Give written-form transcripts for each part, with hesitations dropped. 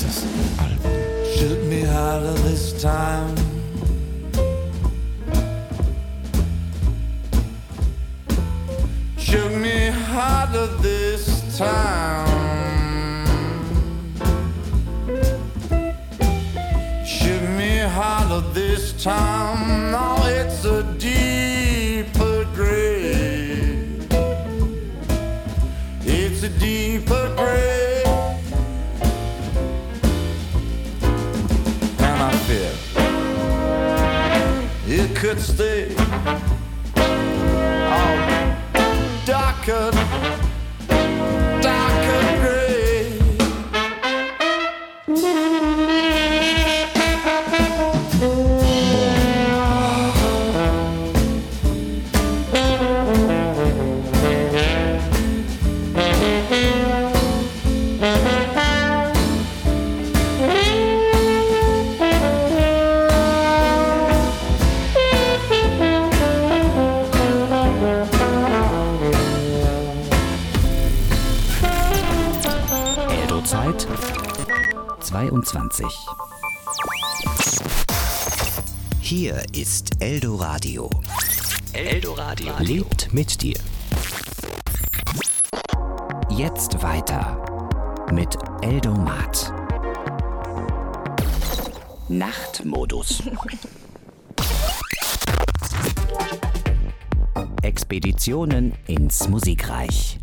dieses Album. Shoot me harder this time. Shoot me harder this time. Shoot me harder this time. No, it's a deeper grave. It's a deeper grave. And I fear it could stay all darker, darker gray. Zeit 22. Hier ist Eldoradio. Eldoradio lebt mit dir. Jetzt weiter mit Eldomat. Nachtmodus. Expeditionen ins Musikreich.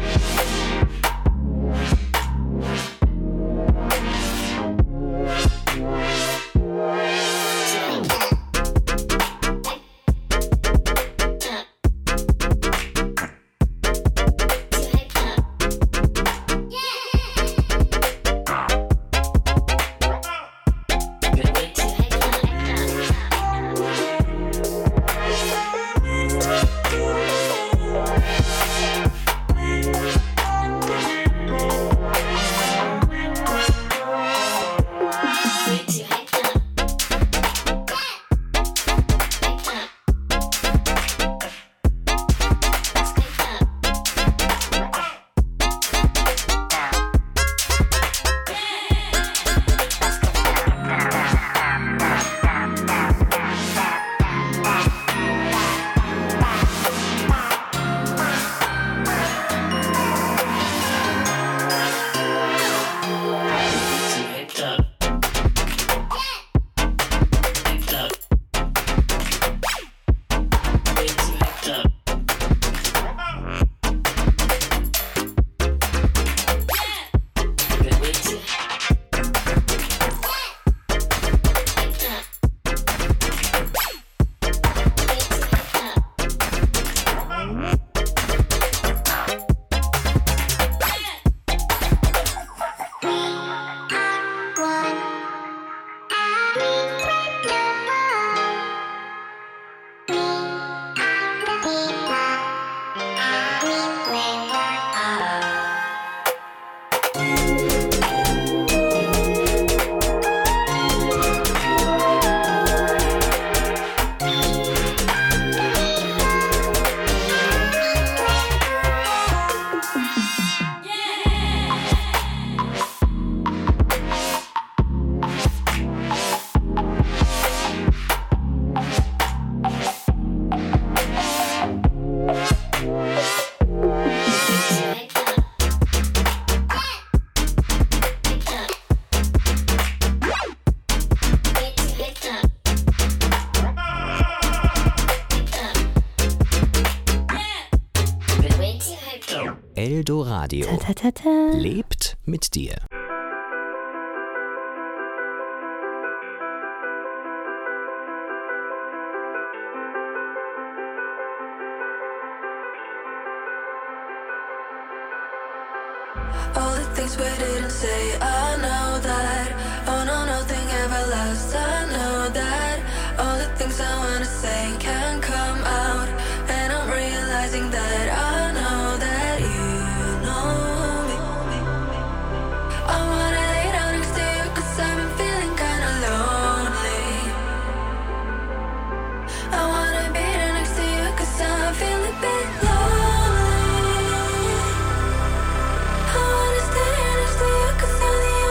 Eldoradio lebt mit dir. All the things we didn't say, I know that. Oh no, nothing ever lasts, I know that. All the things I wanna say can't come out, and I'm realizing that I know that you know me. I wanna lay down next to you 'cause I've been feeling kinda lonely. I wanna be there next to you 'cause I'm feeling a bit lonely. I wanna stay next to you 'cause you're the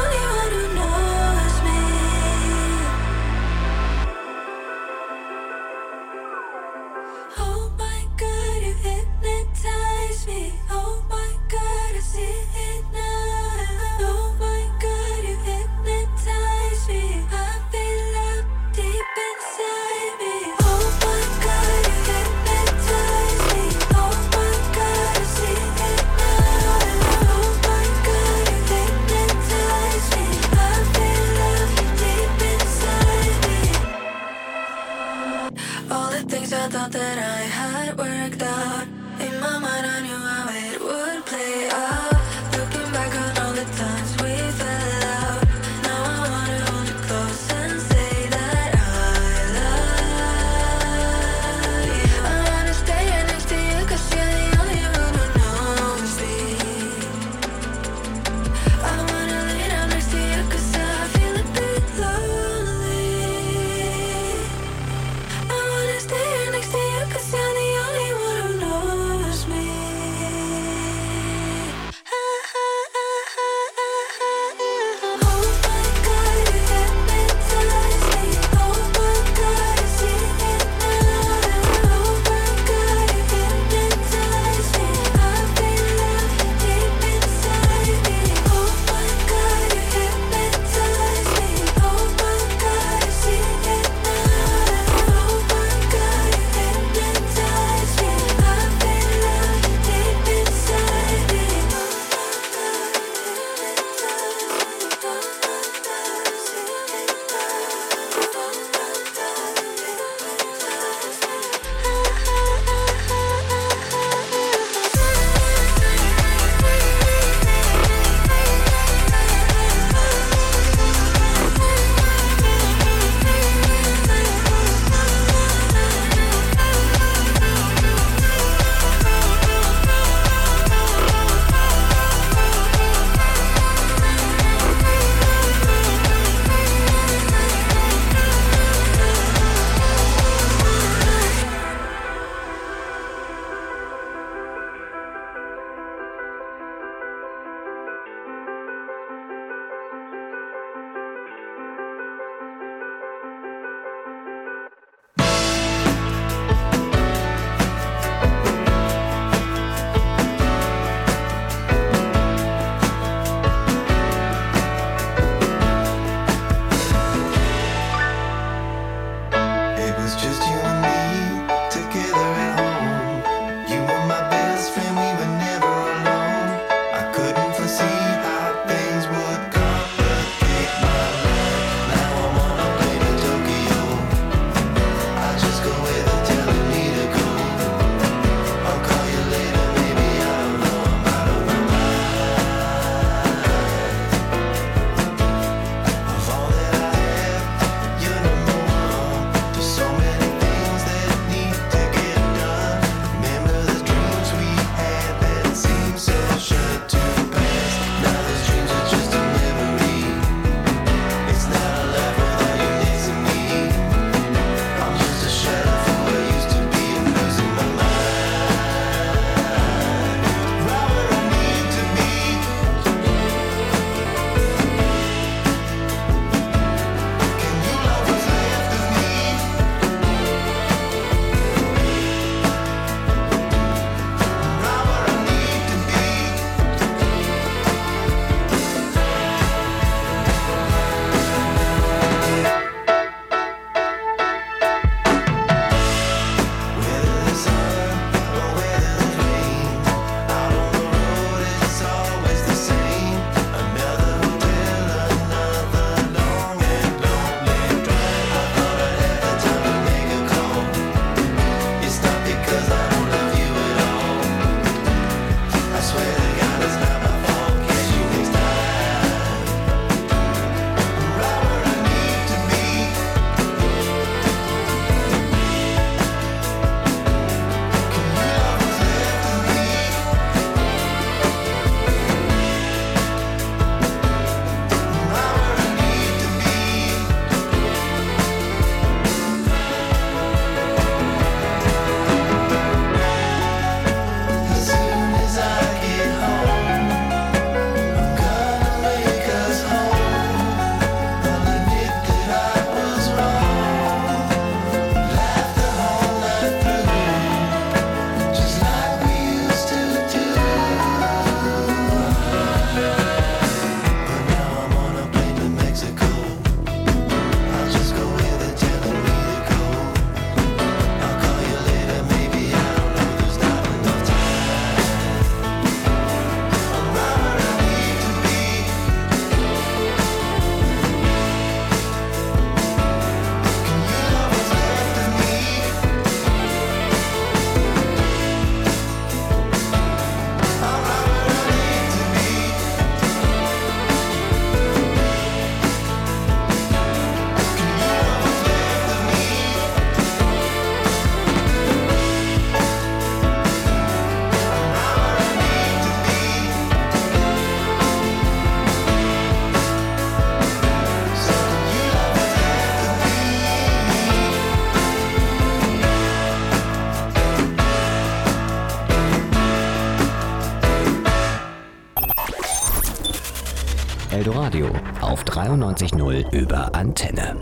Eldoradio auf 93.0 über Antenne.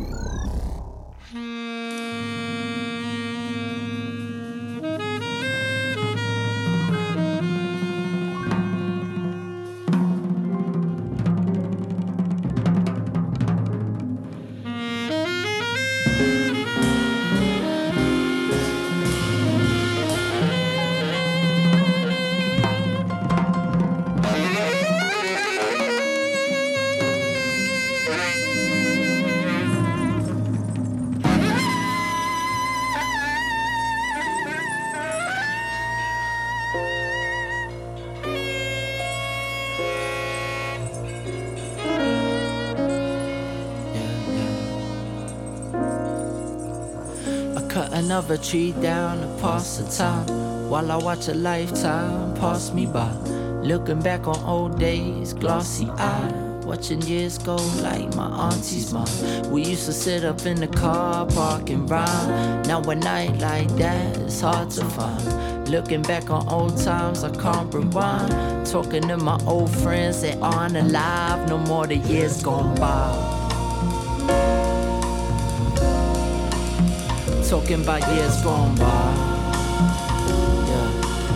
Another tree down to pass the time while I watch a lifetime pass me by. Looking back on old days, glossy eyed, watching years go like my auntie's mom. We used to sit up in the car park and rhyme. Now a night like that is hard to find. Looking back on old times, I can't rewind. Talking to my old friends that aren't alive no more, the years gone by. Talking about years gone by. Yeah.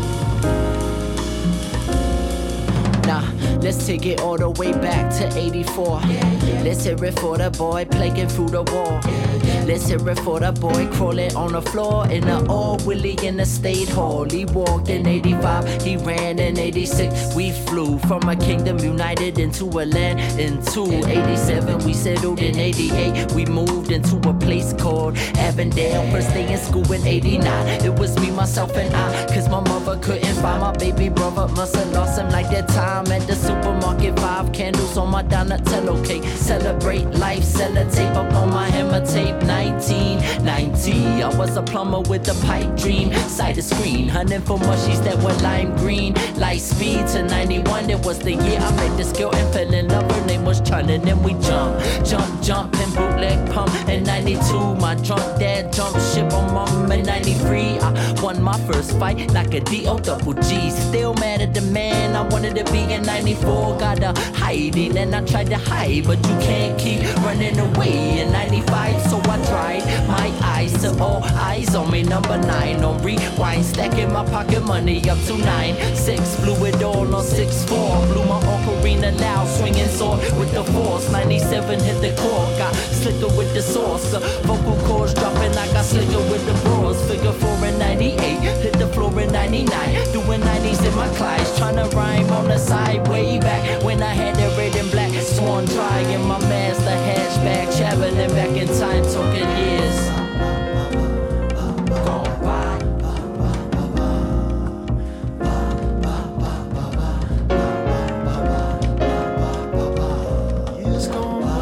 Nah, let's take it all the way back to 84. Let's hear it for the boy playing through the wall. Let's hear it for the boy crawling on the floor in the old Willie in the State Hall. He walked in 85, he ran in 86. We flew from a kingdom united into a land into 87. We settled in 88. We moved into a place called Avondale. First day in school in 89. It was me, myself, and I. Cause my mother couldn't find my baby brother. Must have lost him like that time at the supermarket. 5 candles on my Donatello cake. Celebrate life, sellotape up on my hammer tape. 1990, I was a plumber with a pipe dream. Side of screen, hunting for mushies that were lime green. Light speed to 91, it was the year I made this girl and fell in love. Her name was China, and then we jump, and bootleg pump. In 92, my drunk dad jumped ship on mom. In 93, I won my first fight like a D-O-double-G. Still mad at the man I wanted to be in 94. Gotta hide it, and I tried to hide, but you can't keep running away. In 95, so I tried my eyes to all eyes on me. Number 9 on rewind, stacking my pocket money up to 9-6. Blew it all on 6-4. Blew my ocarina loud, swinging sword with the force. 97 hit the core, got slicker with the sauce. The vocal cords dropping, I got slicker with the bros. Figure 4 in 98, hit the floor in 99. Doing 90s in my Clydes, trying to rhyme on the side way back when I had that red and black swan dry in my master hatchback. Traveling back in time, talking years gone by. Years gone by.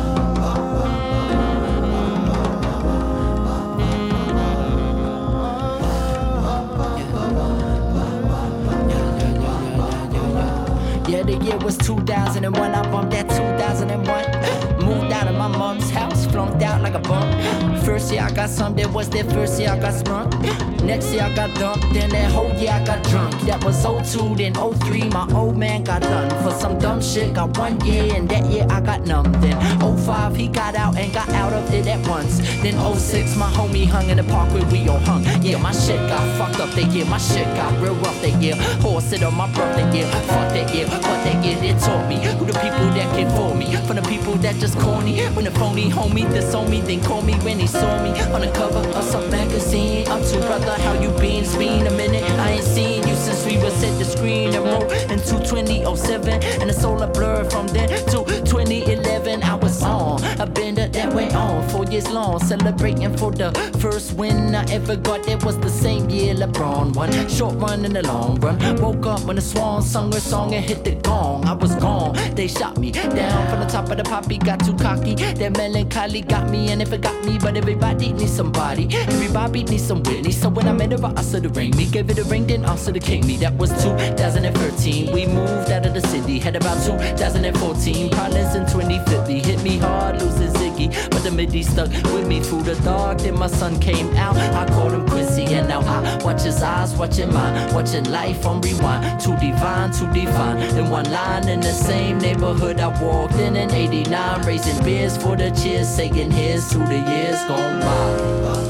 Yeah, the year was 2001. I bumped that 2001. Moved out of my mom's house, flunked out like a bum. First year I got some, that was that first year I got sprung. Next year I got dumped, then that whole year I got drunk. That was 02, then 03, my old man got done for some dumb shit. Got 1 year, and that year I got numb. Then 05, he got out and got out of it at once. Then 06, my homie hung in the park where we all hung. Yeah, my shit got fucked up that year, my shit got real rough that year. Horse it on my birthday year, fuck that year. But that year it taught me who the people that came for me, from the people that just corny. When the phony homie disowned me, then called me when he saw me on the cover of some magazine. I'm too brother, how you been? It's been a minute, I ain't seen you since we was at the screen and wrote into 2007, and it's all a blur from then to 2011. I was on a bender that went on 4 years long, celebrating for the first win I ever got. That was the same year LeBron won. Short run in the long run. Woke up when the swan sung her song and hit the gong. I was gone, they shot me down from the top of the poppy. Got too cocky, that melancholy got me, and if it got me, but everybody needs somebody. Everybody needs some Whitney. So when I met her, I asked her to ring me. Gave it a ring, then asked her to king me. That was 2013. We moved out of the city, had about 2014 problems in 2050. Hit me hard, losing Ziggy, but the comedy stuck with me through the dark. Then my son came out, I called him Quincy, and now I watch his eyes, watching mine, watching life on rewind. Too divine, too divine. In one line, in the same neighborhood I walked in 89, raising beers for the cheers, saying here's to the years gone by.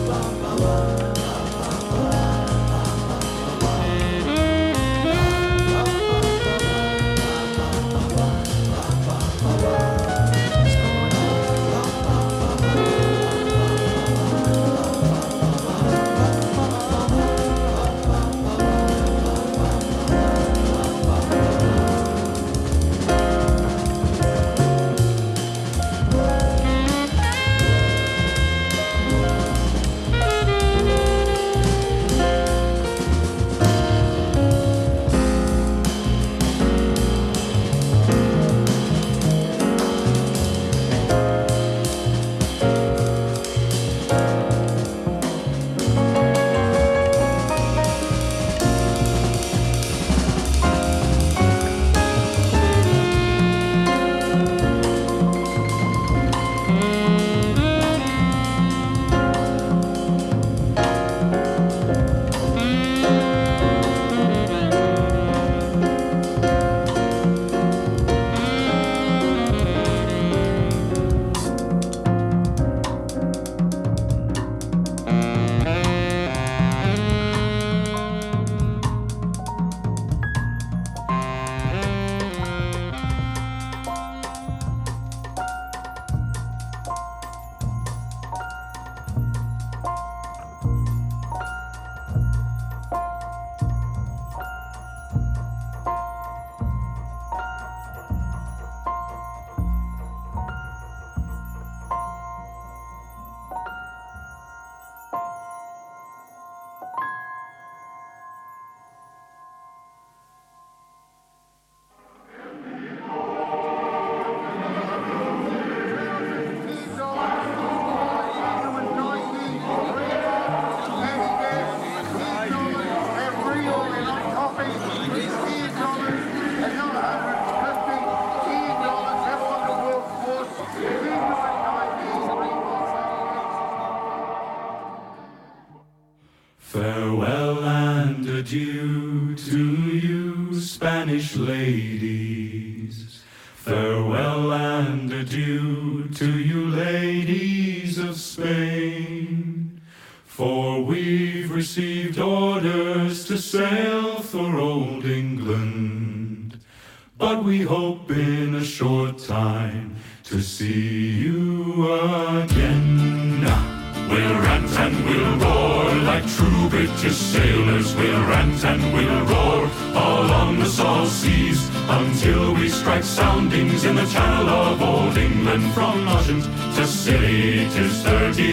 Farewell and adieu to you, Spanish ladies. Farewell and adieu to you, ladies of Spain. For we've received orders to sail for old England. But we hope in a short time to see you again. We'll rant and we'll roar like true British sailors. We'll rant and we'll roar all on the salt seas until we strike soundings in the channel of old England. From Ushant to Scilly 'tis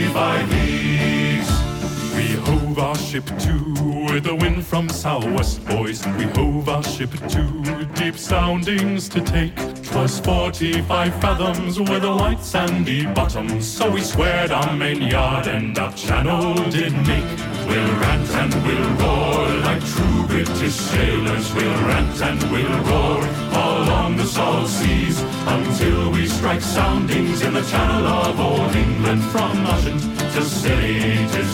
35 leagues. We hove our ship to with the wind from southwest, boys. We hove our ship to deep soundings to take. 'Twas 45 fathoms with a white sandy bottom, so we squared our main yard and up channel did make. We'll rant and we'll roar like true British sailors. We'll rant and we'll roar all on the salt seas until we strike soundings in the channel of old England. From Ushant to Scilly 'tis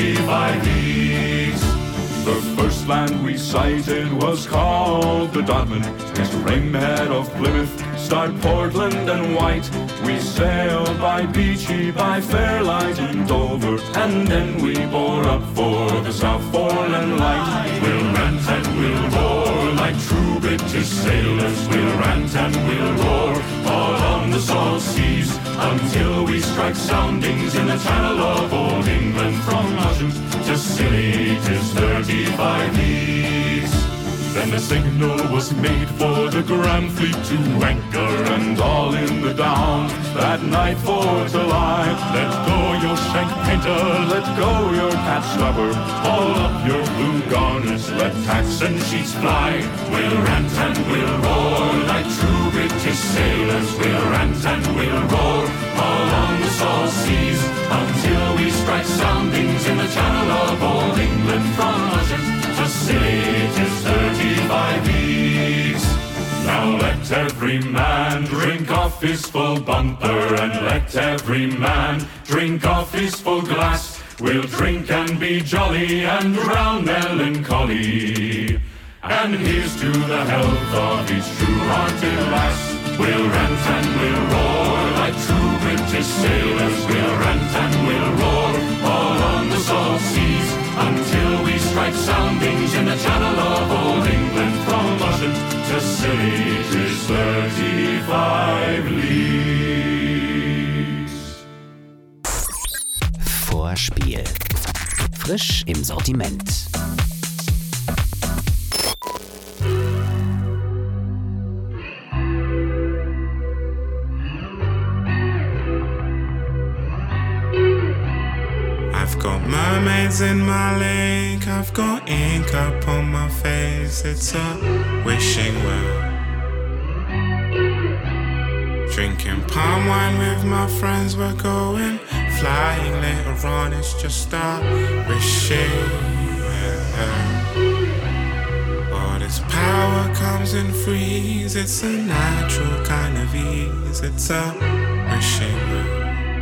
35 leagues. The first land we sighted was called the Dodman. It's Rainhead of Plymouth, Start Portland and White. We sailed by Beachy, by Fairlight and Dover, and then we bore up for the South Foreland Light. We'll rant and we'll roar like true British sailors. We'll rant and we'll roar all on the salt seas until we strike soundings in the channel of old England. From Ushant to Scilly 'tis 35 leagues. Then the signal was made for the Grand Fleet to anchor, and all in the Down that night for to lie. Let go your shank painter, let go your cat stopper, haul up your blue garners, let tacks and sheets fly. We'll rant and we'll roar like true British sailors. We'll rant and we'll roar all on the salt seas until we strike soundings in the channel of old England. From Ushant to Scilly 'tis 35 leagues. Now let let every man drink off his full bumper, and let every man drink off his full glass. We'll drink and be jolly and drown melancholy. And here's to the health of each true-hearted lass. We'll rant and we'll roar like true British sailors. We'll rant and we'll roar all on the salt seas, until we strike soundings in the channel of old England. From Ushant to Scilly 'tis 35 leagues. Vorspiel. Frisch im Sortiment. I've got mermaids in my lake, I've got ink up on my face, it's a wishing well. Drinking palm wine with my friends, we're going flying later on, it's just a wishing well. Oh, this power comes in threes, it's a natural kind of ease, it's a wishing well.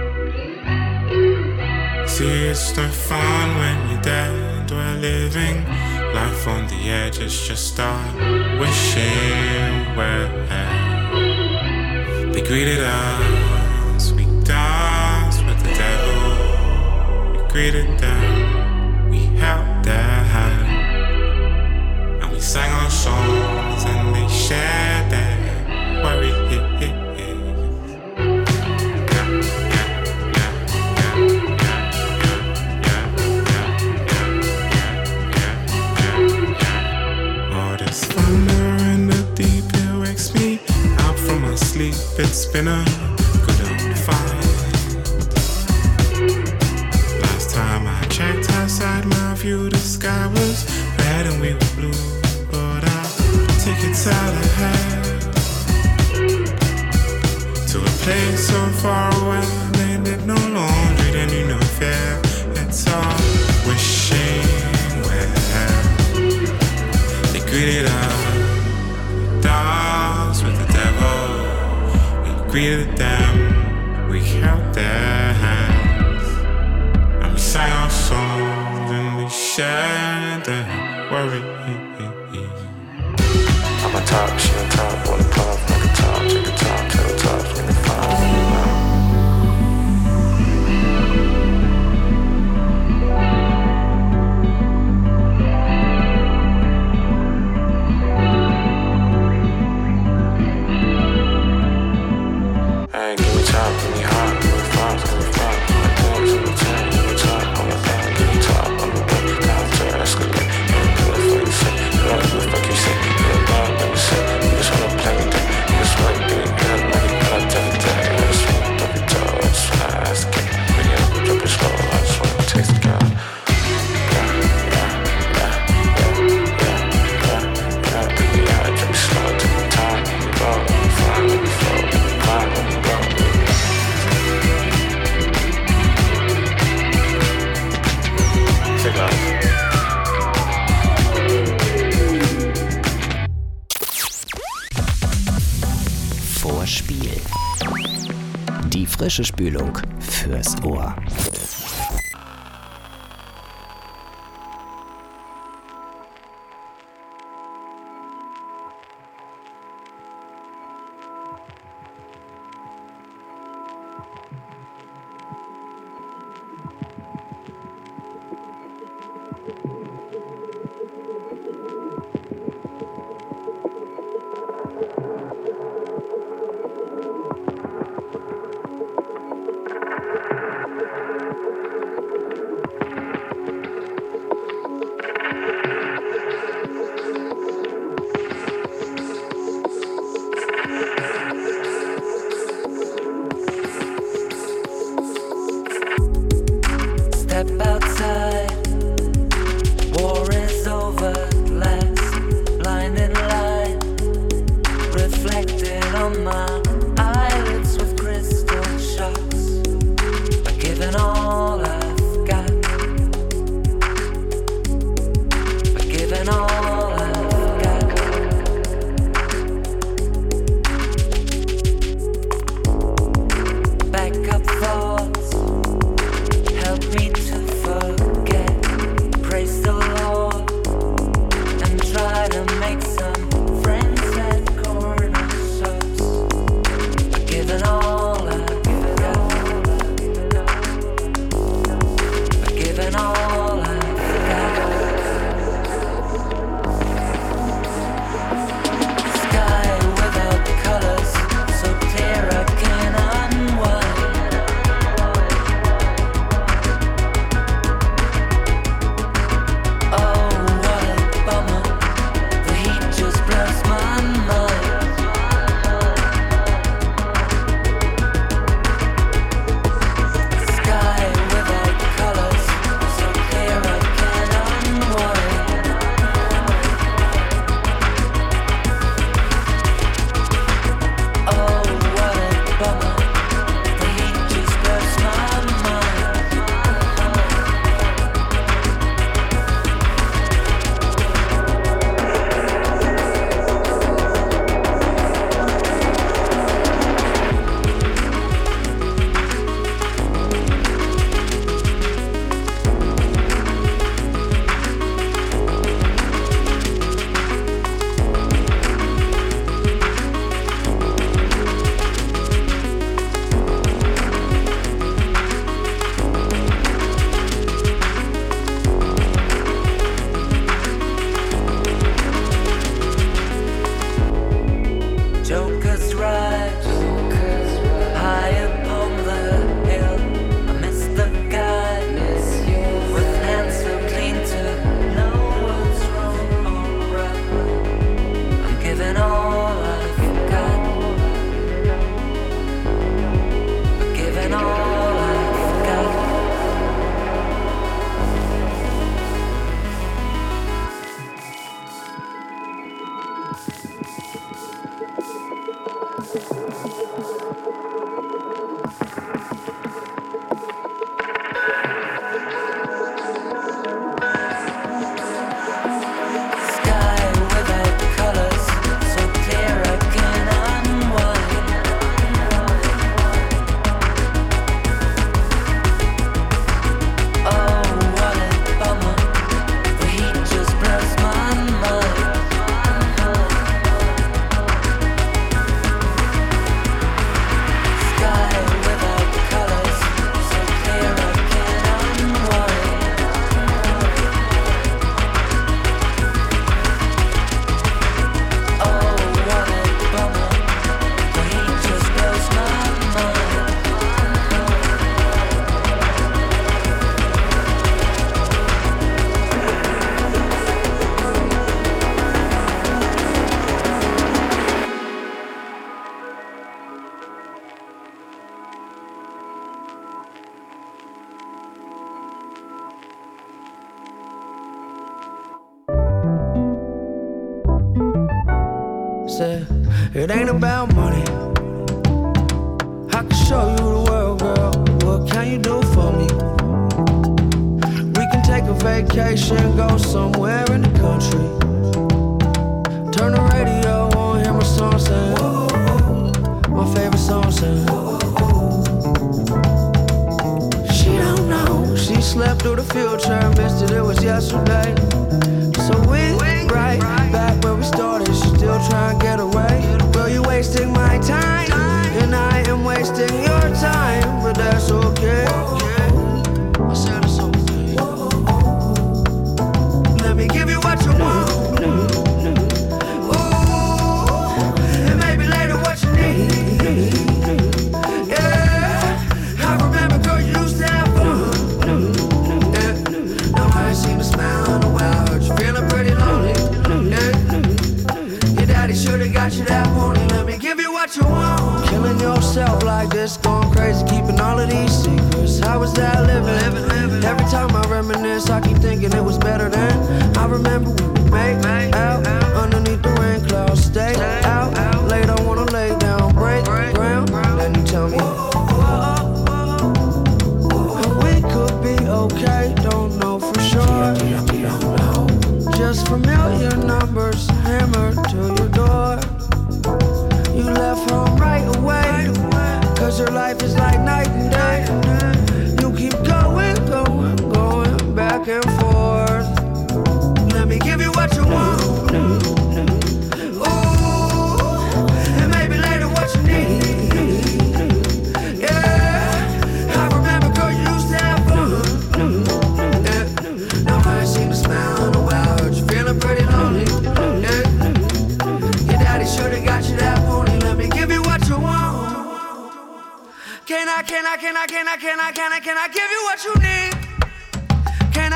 See, it's no fun when you're dead, we're living life on the edge, it's just a wishing well. They greeted us, we danced with the devil. We greeted them, we held their hand, and we sang our songs and they shared their worry. It's been a good old fight. Last time I checked outside my view, the sky was red and we were blue, but I'll take it out ahead to a place so far away. They did no laundry, they knew no fear. It's all wishing well. They greeted us, danced with the devil. Greeted them, we held their hands, and we sang our songs and we shared their worry. I'm a top, she on top, on the pop, like a top, take a top, to the top, in the fire. Vorspiel. Die frische Spülung fürs Ohr. It ain't about money. I can show you the world, girl. What can you do for me? We can take a vacation, go somewhere in the country. Turn the radio on, hear my song saying, my favorite song saying. She don't know, she slept through the future, missed it was yesterday. So we right back where we started, she still trying to get away. Girl, you wasting my time, and I am wasting your time, but that's okay. I said it's okay. Let me give you what you want. Ooh, and maybe later what you need. Yeah, I remember, girl, you used to have fun. Yeah, now I ain't seen a smile in a while. Heard you feeling pretty lonely. Yeah, your daddy should've got you that morning. Let me give you what you want. Killing yourself like this, going crazy, keeping all of these secrets. How was that living? Every time I reminisce, I keep thinking it was better than. I remember we would make out underneath the rain clouds. Stay out late, I wanna lay down, break ground. Then you tell me we could be okay, don't know for sure. Just familiar numbers hammered to your door. You left home right away, cause your life is like night and day. You keep going back and forth. Let me give you what you want. Ooh, and maybe later what you need. Yeah, I remember, girl, you used to have fun. Yeah, now I ain't seen a smile in a while. Heard you feeling pretty lonely. Yeah, your daddy should've got you that morning. Let me give you what you want. Can I give you what you need? Can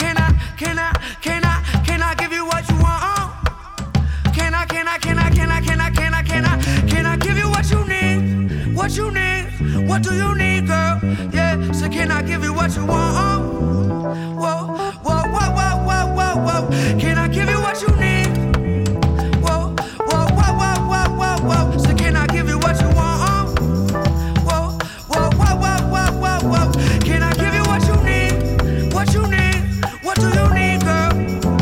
I give you what you want? Can I give you what you need? What you need? What do you need, girl? Yeah, so can I give you what you want? Whoa. Can I give you what you need? Whoa. So can I give you what you want? Whoa. Can I give you what you need? What you need? What do you need, girl?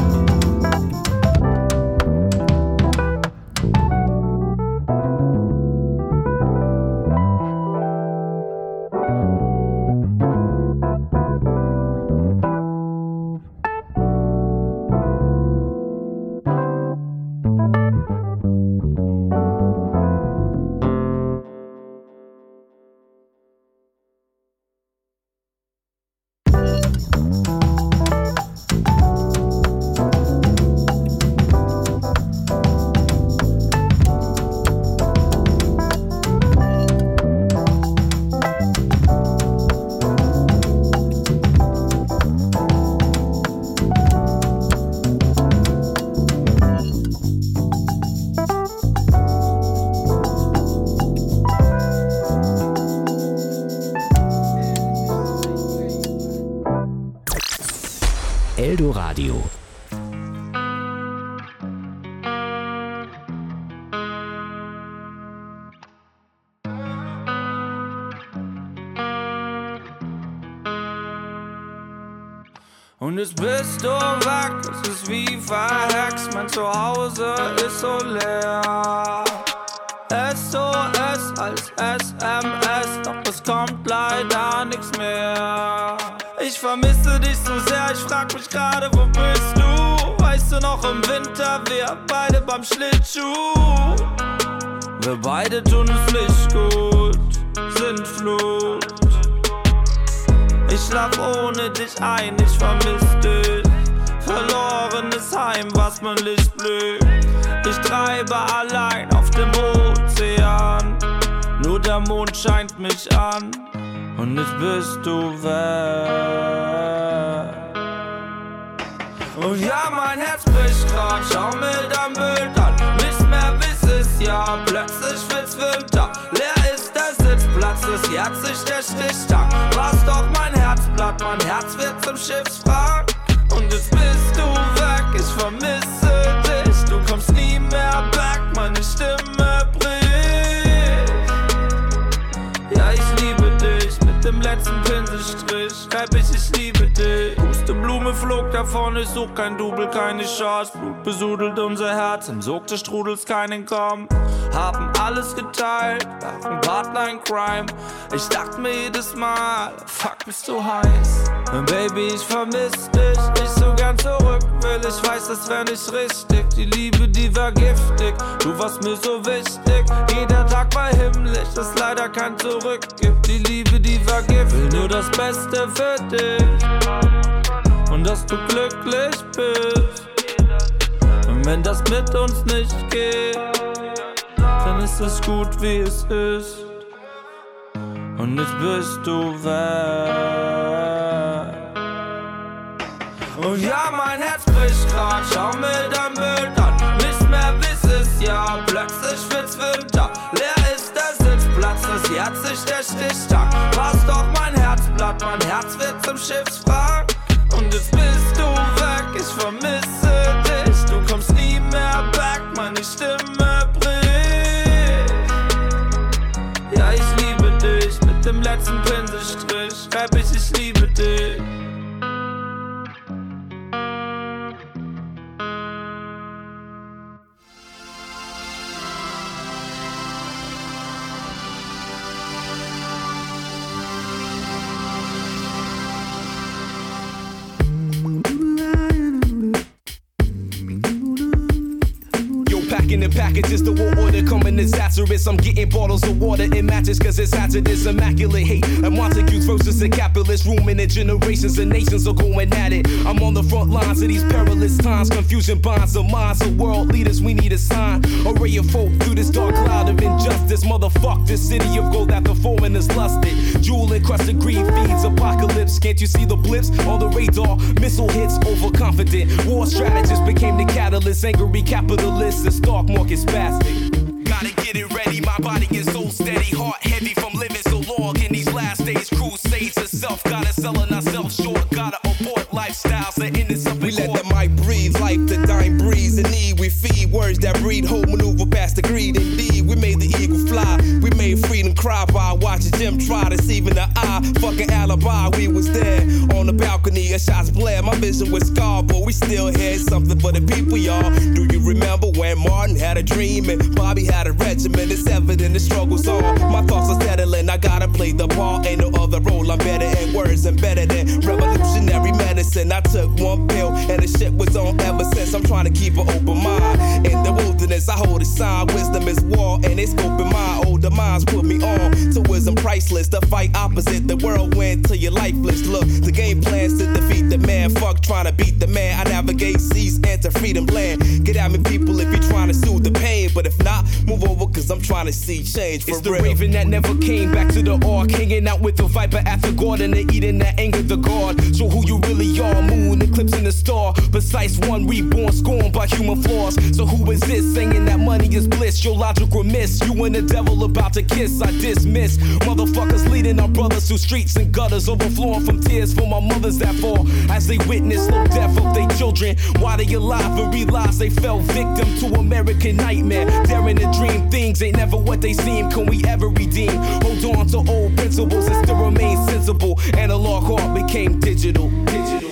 Eldoradio. Und jetzt bist du weg, es ist wie verhext, mein Zuhause ist so leer. SOS als SMS, doch es kommt leider nichts mehr. Ich vermisse dich so sehr, ich frag mich gerade, wo bist du? Weißt du noch im Winter, wir beide beim Schlittschuh. Wir beide tun es nicht gut, sind Flut. Ich schlaf ohne dich ein, ich vermiss dich. Verlorenes Heim, was mein Licht blüht. Ich treibe allein auf dem Ozean. Nur der Mond scheint mich an. Und jetzt bist du weg. Und ja, mein Herz bricht grad, schau mir dein Bild an. Nichts mehr wie es ja, plötzlich wird's Winter. Leer ist der Sitzplatz, das Herz sich der Stichtag. War's doch mein Herzblatt, mein Herz wird zum Schiffswrack. Und jetzt bist du weg, ich vermisse dich. Du kommst nie mehr back, meine Stimme davon, ich such kein Double, keine Chance. Blut besudelt unser Herz, im Sog des Strudels keinen Komm. Haben alles geteilt, waren Partner in Crime. Ich dachte mir jedes Mal, fuck, bist du heiß. Baby, ich vermiss dich, ich so gern zurück will. Ich weiß, das wär nicht richtig, die Liebe, die war giftig. Du warst mir so wichtig, jeder Tag war himmlisch, das leider kein Zurück gibt. Die Liebe, die war giftig, will nur das Beste für dich und dass du glücklich bist. Und wenn das mit uns nicht geht, dann ist es gut, wie es ist. Und jetzt bist du weg. Und ja, mein Herz bricht grad, schau mir dein Bild an. Nicht mehr bis es ja, plötzlich wird's Winter. Leer ist der Sitzplatz, das Herz sich der Stichtag. War's doch mein Herzblatt, mein Herz wird zum Schiffswrack. Und jetzt bist du weg, ich vermisse dich. Du kommst nie mehr back, meine Stimme bricht. Ja, ich liebe dich, mit dem letzten Pinselstrich schreib ich liebe dich. The packages, the war order coming disastrous. I'm getting bottles of water in matches cause it's hazardous. Immaculate hate and Montagues versus the capitalist. Ruminant generations and nations are going at it. I'm on the front lines of these perilous times. Confusion bonds of minds of world leaders, we need a sign. A ray of hope through this dark cloud of injustice. Motherfuck this city of gold that the foreigners lusted. Jewel encrusted greed feeds apocalypse. Can't you see the blips on the radar? Missile hits overconfident. War strategists became the catalyst. Angry capitalists and stock market spastic. Gotta get it ready, my body is so steady. Heart heavy from living so long in these last days. Crusades herself, gotta selling ourselves short. Gotta abort lifestyles that end us up in we court. Let the mic breathe, life the dying breeze. In need we feed words that breed hope, maneuver past the greed. Indeed, we made the eagle fly. We made freedom cry by watching Jim try deceiving the eye. Fucking alibi, we was there on the balcony. A shots blare, my vision was scarred, but we still had something for the people, y'all. Do you remember when Martin had a dream and Bobby had a regiment? It's evident the struggle's on. My thoughts are settling, I gotta play the part. Ain't no other role, I'm better at words and better than revolutionary medicine. I took one pill and the shit was on ever since. I'm trying to keep an open mind. In the wilderness, I hold a sign. Wisdom is war and it's open mind. Older minds put me on to wisdom priceless. The fight opposite the whirlwind till you're lifeless. Look, the game plans to defeat the man. Fuck trying to beat the man. I navigate seas, enter freedom land. Get at me, people, if you're trying to soothe the pain. But if not, move over, cause I'm trying to see change for it's real. It's the raven that never came back to the ark. Hanging out with the viper at the garden and eating that anger the guard. Show who you really are. Moon eclipsing the star. Precise one reborn, scorned by human flaws. So who is this saying that money is bliss? Your logic remiss. You and the devil about to kiss. I dismiss motherfuckers leading our brothers through streets and gutters, overflowing from tears for my mothers that fall as they witness slow death of their children. Why they alive and realize they fell victim to American nightmare. Daring to dream things ain't never what they seem. Can we ever redeem? Hold on to old principles and still remain sensible. Analog heart became digital. Digital.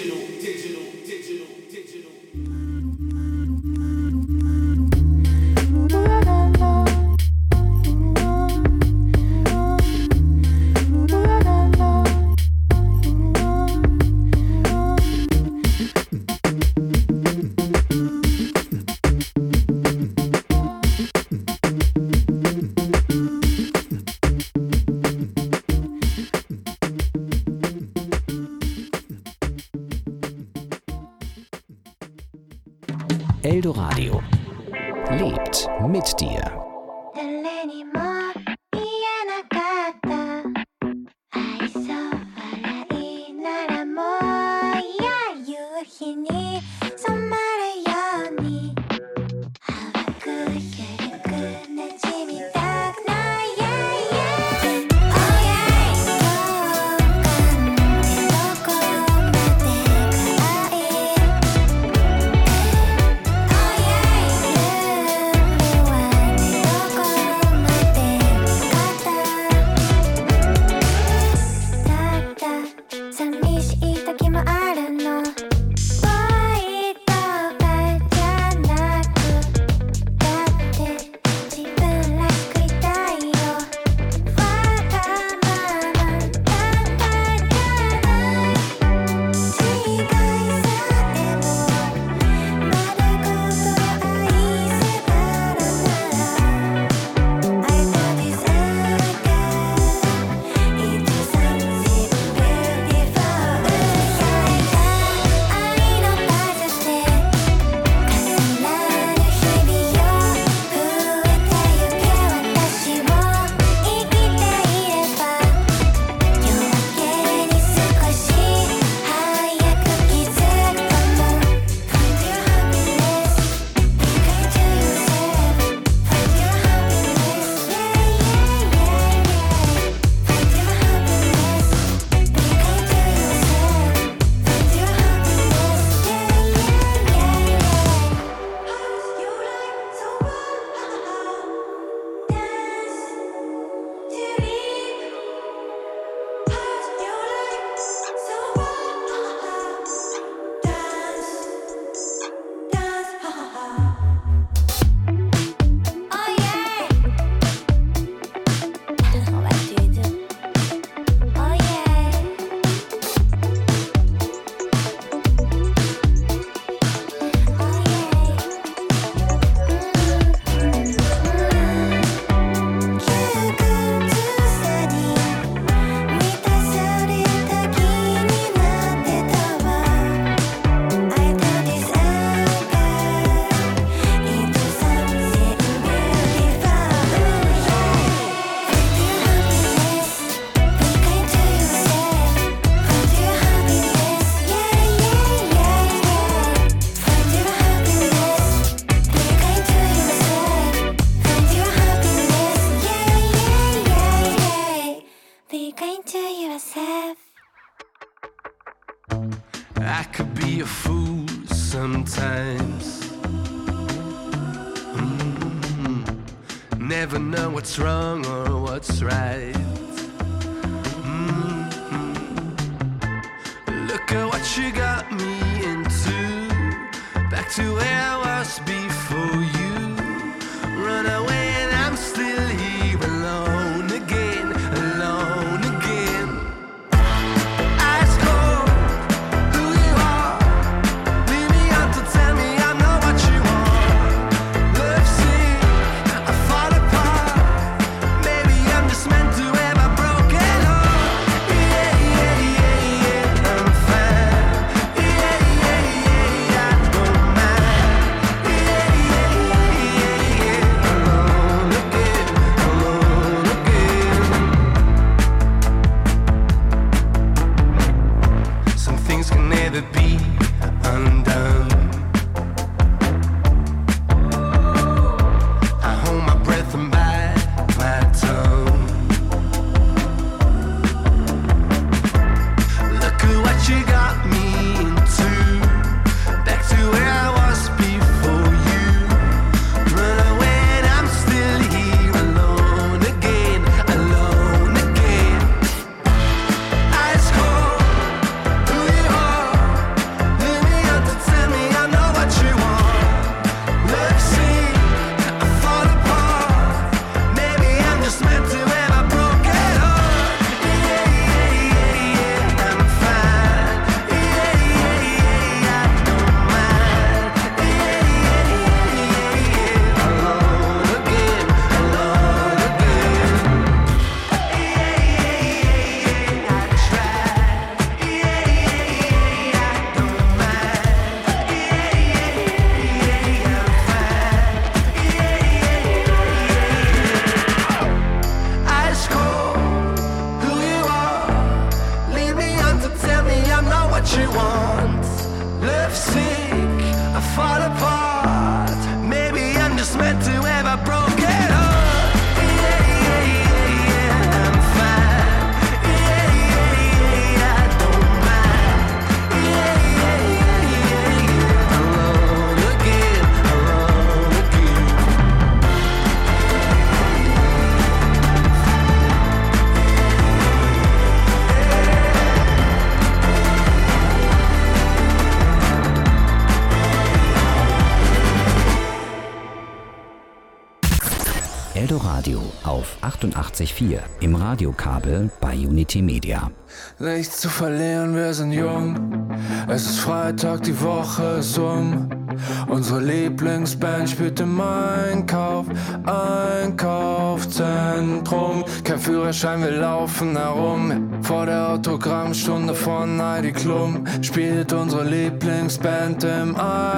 Eldoradio lebt mit dir. be a fool sometimes. Never know what's wrong or what's right. Look at what you got me into. Back to where I was before you. Run away and I'm still here alone again, alone again. Ice cold, who you are. Leave me out to tell me I'm not what you want. Love sick, I fall apart. Maybe I'm just meant to have a broken heart. Yeah, yeah, yeah, yeah, I'm fine. Yeah, yeah, yeah, I don't mind. Yeah, yeah, yeah, yeah, alone again, alone again. Some things can never be undone. I hold my breath and bite my tongue. Look at what you got me into. Back to where I was before you. Run away and I'm still here alone again, alone again. Ice cold, who you are. Leave me out to tell me I know what you want. Love sick, I fall apart. Maybe I'm just meant to have a broken heart. Yeah, yeah, yeah, yeah, I'm fine. Yeah, yeah, yeah, I don't mind. Yeah, yeah, yeah, yeah, alone again, alone again. Yeah, yeah, yeah, I try. Yeah, yeah, yeah, I don't mind. Yeah, yeah, yeah, I'm fine. Yeah, yeah, ice cold, who you are. Leave me on to tell me I'm not what you want. Love sick, I fall apart. Maybe I'm just meant to have a broken heart. Yeah, yeah, yeah, yeah, I'm fine. Yeah, yeah, yeah, I don't mind. Yeah, yeah, yeah, yeah, alone again, alone again. Eldoradio auf 88.4 im Radiokabel bei Unity Media. Nichts zu verlieren, wir sind jung. Es ist Freitag, die Woche ist um. Unsere Lieblingsband spielt im Einkaufszentrum. Kein Führerschein, wir laufen herum. Vor der Autogrammstunde von Heidi Klum spielt unsere Lieblingsband im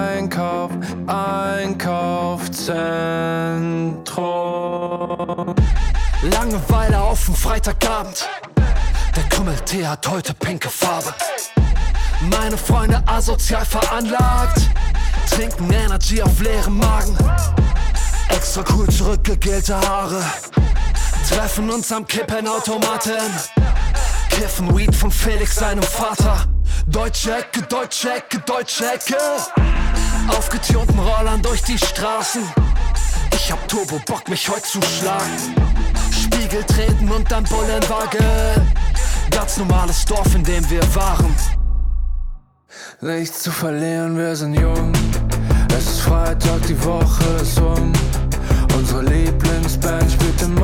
Einkaufszentrum. Langeweile auf dem Freitagabend. Der Krümmeltee hat heute pinke Farbe. Meine Freunde asozial veranlagt, trinken Energy auf leerem Magen. Extra cool zurückgegelte Haare, treffen uns am Kippenautomaten, kiffen Weed von Felix seinem Vater. Deutsche Ecke, deutsche Ecke, deutsche Ecke. Aufgetunten Rollern durch die Straßen. Ich hab Turbo Bock, mich heute zu schlagen. Spiegel treten und dann Bullenwagen. Ganz normales Dorf, in dem wir waren. Nichts zu verlieren, wir sind jung. Es ist Freitag, die Woche ist um. Unsere Lieblingsband spielt im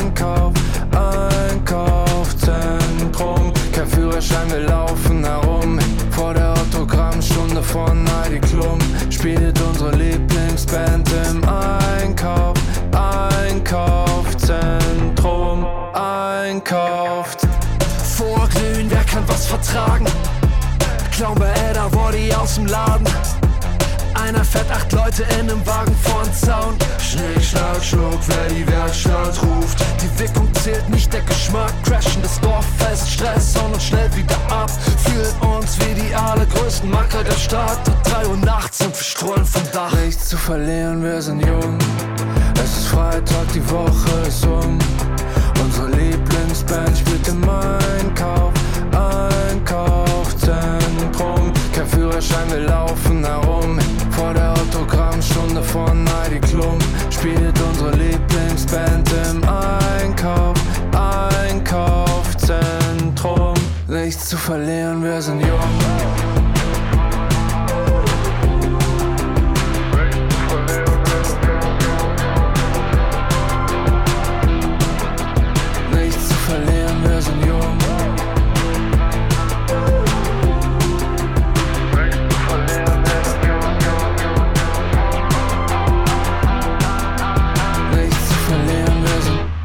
Einkaufszentrum. Kein Führerschein, wir laufen herum. Vor der Autogrammstunde von Heidi Klum spielt unsere Lieblingsband im Einkaufszentrum. Vorglühen, wer kann was vertragen? Klauen bei Edda Body aus dem Laden. Einer fährt 8 Leute in einem Wagen vorn Zaun. Schnick, schnack, schnuck, wer die Werkstatt ruft. Die Wirkung zählt nicht, der Geschmack. Crashen das Dorf fest, Stress und schnell wieder ab. Fühlen uns wie die allergrößten Macker der Stadt. 3 Uhr nachts und wir strollen vom Dach. Nichts zu verlieren, wir sind jung. Es ist Freitag, die Woche ist um. Unsere Lieblingsband spielt im Einkaufszentrum. Kein Führerschein, verlieren, wir sind jung. Nichts zu verlieren, wir sind jung. Nichts zu verlieren, wir sind.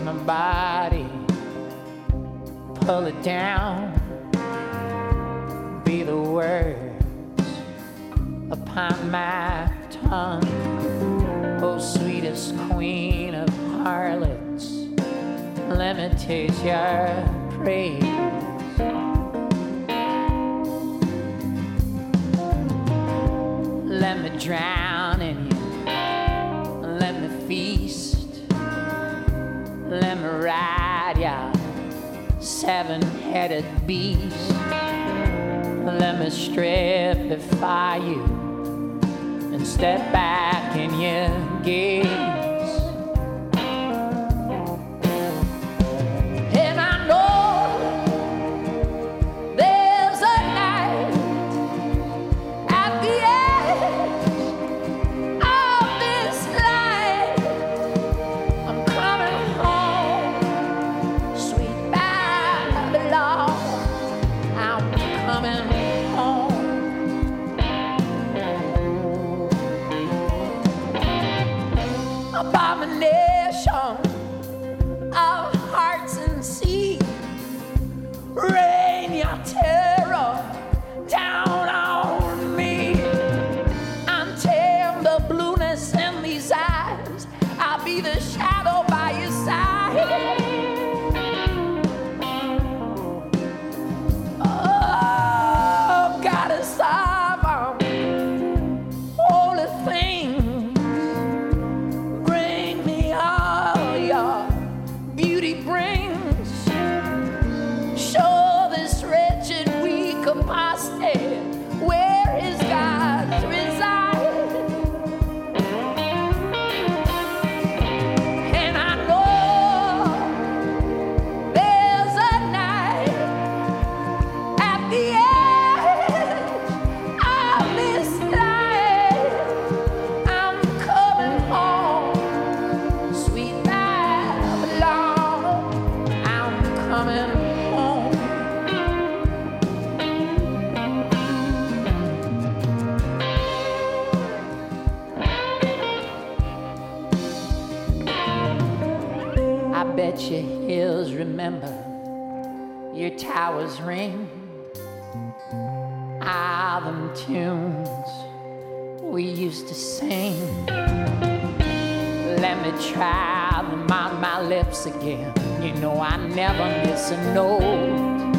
my body, pull it down, be the words upon my tongue. Oh, sweetest queen of harlots, let me taste your praise. Let me drown in you, let me feast, let me ride ya seven-headed beast. Let me strip before you and step back in your gaze. And I know there's a night at the end of this life. I'm coming home, sweet Babylon. I'm coming home. Abomination of hearts and sea, rain your terror down on me. Until the blueness in these eyes, I'll be the shadow by your side. Oh, goddess of all the things, bring me all your beauty brings. Show this wretched weak apostate where his gods reside. And I know there's a night at the end of this life. I'm coming home, sweet Babylon. I'm coming home. I bet your hills remember, your towers ring. All them tunes we used to sing. Let me try them on my lips again. You know I never miss a note.